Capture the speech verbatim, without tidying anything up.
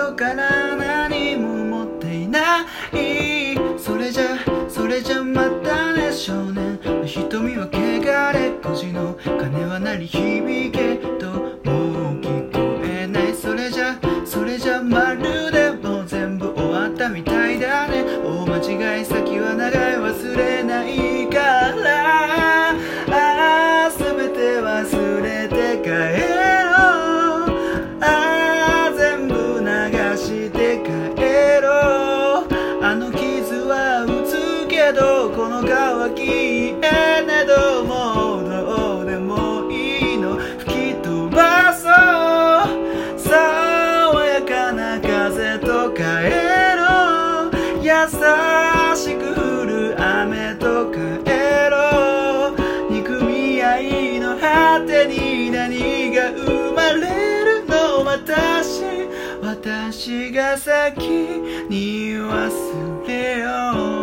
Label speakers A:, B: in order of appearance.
A: 初から何も持っていない。それじゃそれじゃまたね少年。瞳は汚れ孤児の鐘は鳴り響けともう聞こえない。それじゃそれじゃまるでもう全部終わったみたいだね。大間違い先は長い忘れないからああ全て忘れて帰ろう。ああ全部流して帰ろう。あの傷は打つけどこの乾きえねどもどうでもいいの吹き飛ばそう。爽やかな風と帰ろう。優しく降る雨と帰ろう。憎み合いの果てに何が生まれるの。私私が先に忘れよう。